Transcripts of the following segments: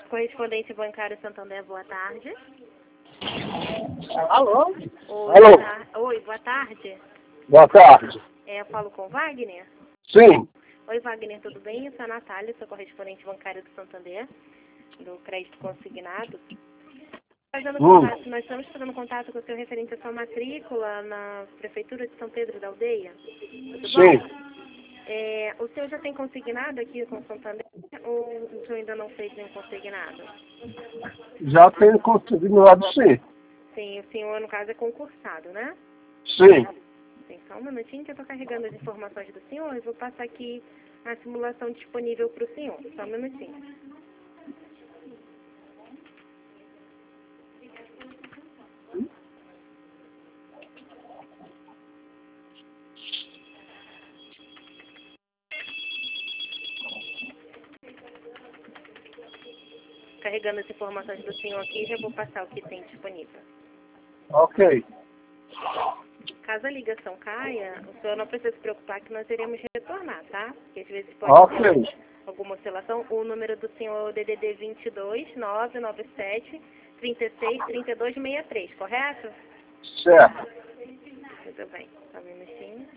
Correspondente bancário Santander, boa tarde. Alô? Oi, Alô? Oi, boa tarde. Boa tarde. Eu falo com o Wagner? Sim. Oi, Wagner, tudo bem? Eu sou a Natália, sou correspondente bancário do Santander, do crédito consignado. Nós estamos fazendo contato com o seu referente à sua matrícula na Prefeitura de São Pedro da Aldeia. Tudo Sim. bom? O senhor já tem consignado aqui com o Santander ou o senhor ainda não fez nenhum consignado? Já tenho continuado, sim. Sim, o senhor, no caso, é concursado, né? Sim. Sim, só um minutinho que eu estou carregando as informações do senhor e vou passar aqui a simulação disponível para o senhor. Só um minutinho. Carregando as informações do senhor aqui, já vou passar o que tem disponível. Ok. Caso a ligação caia, o senhor não precisa se preocupar que nós iremos retornar, tá? Porque às vezes pode ter alguma oscilação. O número do senhor é o DDD 22 997 36 32 63, correto? Certo. Muito bem, só um minutinho.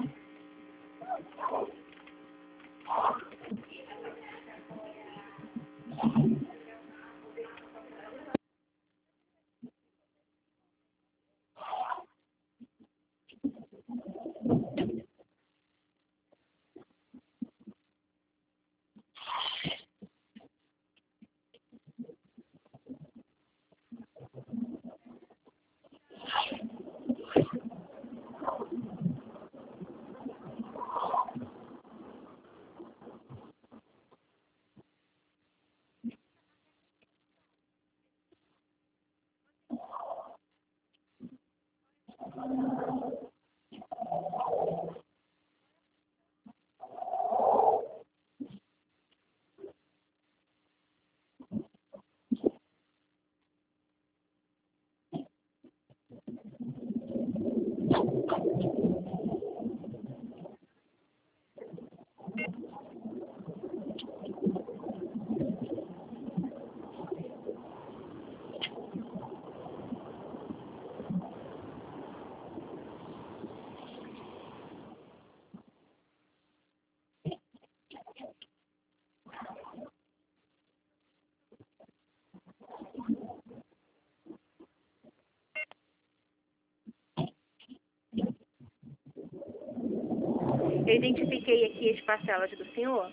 Eu identifiquei aqui as parcelas do senhor.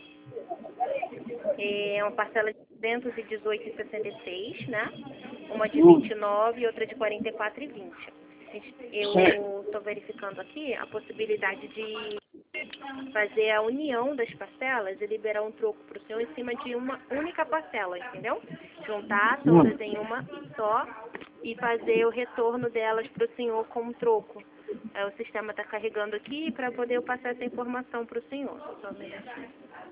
É uma parcela de 218,66, né? Uma de 29 e outra de 44,20. Eu estou verificando aqui a possibilidade de fazer a união das parcelas e liberar um troco para o senhor em cima de uma única parcela, entendeu? Juntar todas em uma só e fazer o retorno delas para o senhor como troco. O sistema está carregando aqui para poder eu passar essa informação para o senhor. Só um minutinho.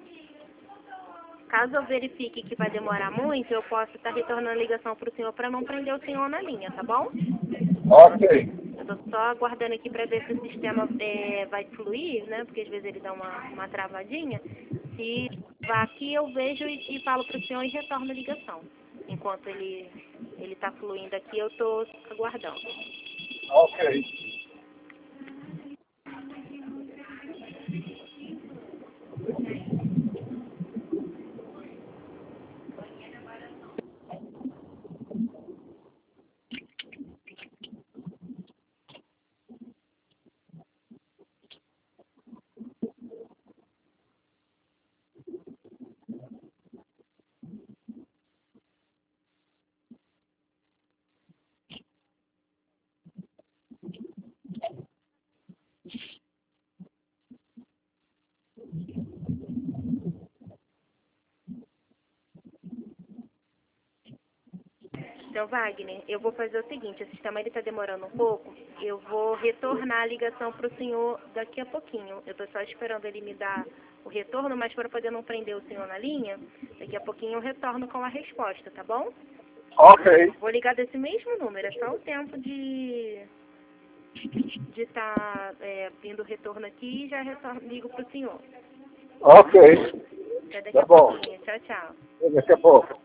Caso eu verifique que vai demorar muito, eu posso estar retornando a ligação para o senhor para não prender o senhor na linha, tá bom? Ok. Eu estou só aguardando aqui para ver se o sistema vai fluir, né? Porque às vezes ele dá uma travadinha. Se vá aqui, eu vejo e falo para o senhor e retorno a ligação. Enquanto ele está fluindo aqui, eu estou aguardando. Ok. Então, Wagner, eu vou fazer o seguinte, o sistema está demorando um pouco, eu vou retornar a ligação para o senhor daqui a pouquinho. Eu estou só esperando ele me dar o retorno, mas para poder não prender o senhor na linha, daqui a pouquinho eu retorno com a resposta, tá bom? Ok. Vou ligar desse mesmo número, é só o tempo de estar vindo o retorno aqui e já ligo para o senhor. Ok. Até daqui Tá a bom. pouquinho. Tchau, tchau. Daqui a pouco.